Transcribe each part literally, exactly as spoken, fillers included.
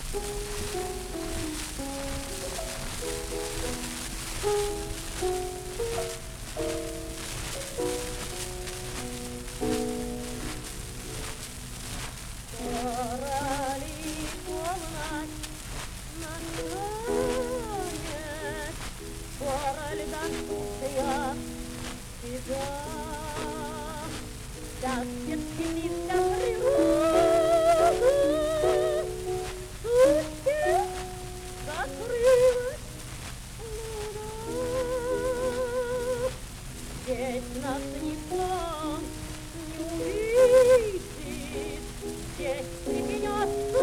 Здесь нас никто не увидит, здесь не гнется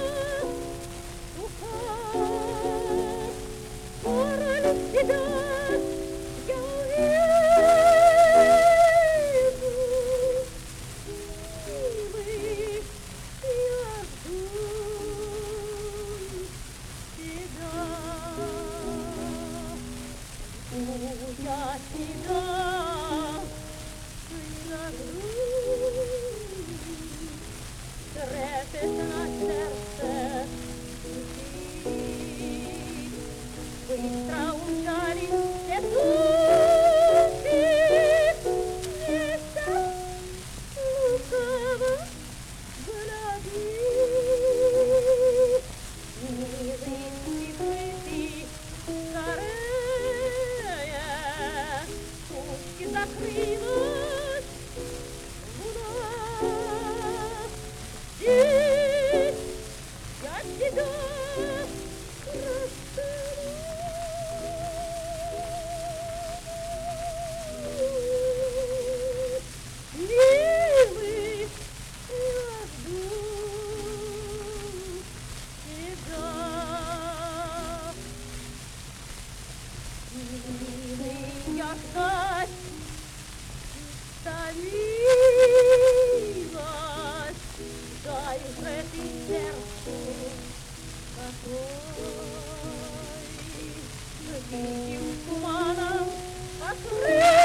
душа. Скоро ли тебя я увижу, милый, я жду тебя. Жду я тебя. Трепетно сердце стучит, быстро умчались все тучи, месяц лукаво глядит. Милый, тихий ты, скорее, тучки закрылась луна. Здесь я тебя расцелую. Милый, я жду тебя. Милый, я ждать утомилась. Дай же ты сердцу покой, великим туманом покрыть.